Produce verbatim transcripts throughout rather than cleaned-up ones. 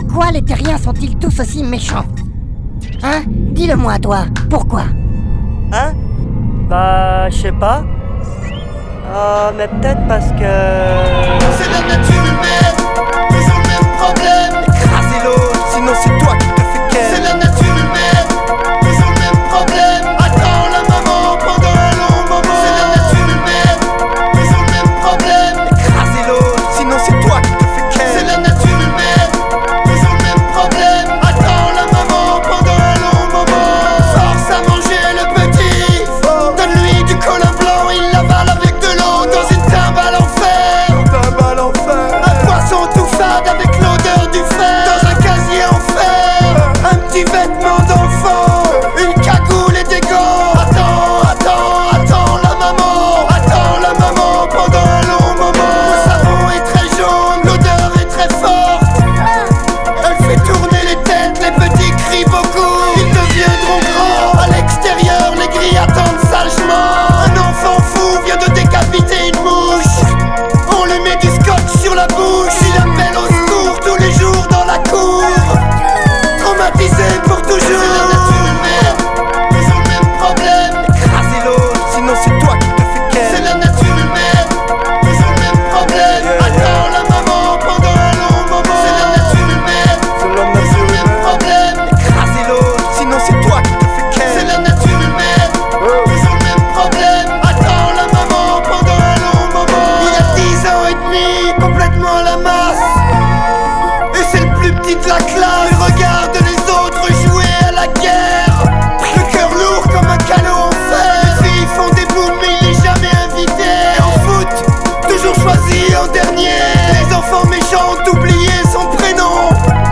Pourquoi les terriens sont-ils tous aussi méchants? Hein? Dis-le-moi, toi, pourquoi? Hein? Bah, je sais pas. Euh, mais peut-être parce que... C'est la nature humaine, toujours le même problème. Écraser l'autre, sinon c'est toi qui te fais ken. C'est la nature humaine, toujours le même problème. Attends la maman pendant un long moment. C'est la nature humaine, toujours le même problème. Écraser l'autre, sinon c'est toi qui te fais ken. C'est la nature humaine, toujours le même problème. Attends la maman pendant un long moment. Force à manger le petit, donne-lui du colin blanc, il l'avale avec de l'eau dans une timbale en fer. Timbale en fer. Un poisson tout fade avec l'odeur du fer. Dans un casier en fer, un petit vêtement d'enfant, une cagoule et des gants. Attends, attends, attends la maman. Attends la maman pendant un long moment. Le savon est très jaune, l'odeur est très forte. Elle fait tourner les têtes, les petits crient beaucoup. Ils deviendront grands. À l'extérieur, les grilles attendent sagement. Un enfant fou vient de décapiter une mouche. On lui met du scotch sur la bouche. Il appelle au secours tous les jours dans la cour. Traumatisé pour toujours. C'est la nature humaine, toujours le même problème. Écraser l'autre, sinon c'est toi qui te fais ken. C'est la nature humaine, toujours le même problème. Attends la maman pendant un long moment. C'est la nature humaine, toujours le même problème. Écraser l'autre, sinon c'est toi qui te fais ken. C'est la nature humaine, toujours le même problème. Attends la maman pendant un long moment. Il a dix ans et demi, complètement à la masse. Et c'est le plus petit de la classe. Il regarde les autres jouer à la guerre. Le cœur lourd comme un canot en fer. Les filles font des boules mais il est jamais invité. Et en foot, toujours choisi en dernier. Les enfants méchants ont oublié son prénom.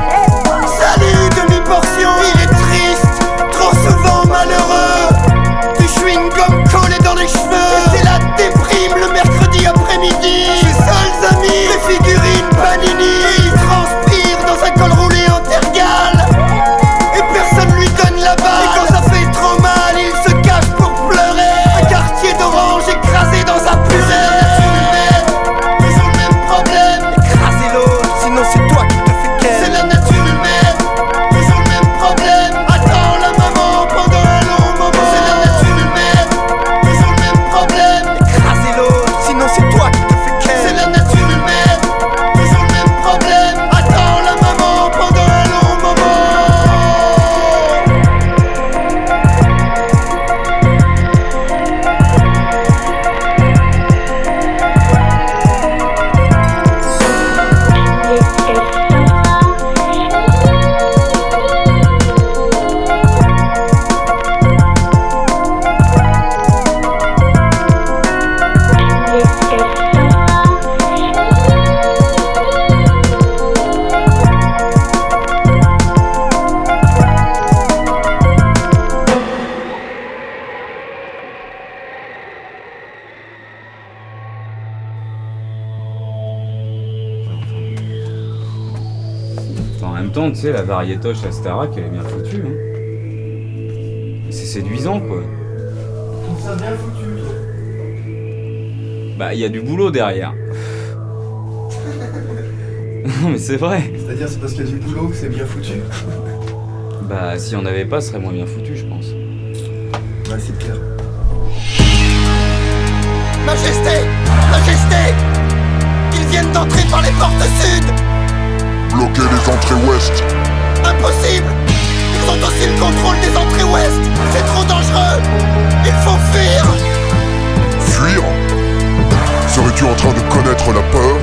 Salut demi-portion. Il est triste, trop souvent malheureux. Du chewing-gum collé dans les cheveux. Et c'est la déprime le mercredi après-midi. Ses seuls amis, les figurines Panini. Et il transpire dans un col roulé en tergale. Et personne lui donne la balle. Et quand ça fait trop mal, il se cache pour pleurer. Un quartier d'orange écrasé dans sa purée. C'est la nature humaine, toujours le même problème. Écraser l'autre, sinon c'est toi qui te fais ken. C'est la nature humaine, toujours le même problème. Attends la maman pendant un long moment. C'est la nature humaine, toujours le même problème. Écraser l'autre, sinon c'est toi qui te fais ken. C'est la nature humaine, toujours le même problème. Attends la maman pendant un long moment. En même temps, tu sais, la variétoche à Starac, elle est bien foutue. Hein. C'est séduisant, quoi. Je trouve ça bien foutu. Bah, il y a du boulot derrière. Non, mais c'est vrai. C'est-à-dire, c'est parce qu'il y a du boulot que c'est bien foutu. Bah, si on avait pas, ce serait moins bien foutu, je pense. Ouais, c'est clair. Majesté, Majesté, ils viennent d'entrer par les portes sud. Bloquer les entrées ouest. Impossible. Ils ont aussi le contrôle des entrées ouest. C'est trop dangereux. Il faut fuir. Fuir? Serais-tu en train de connaître la peur?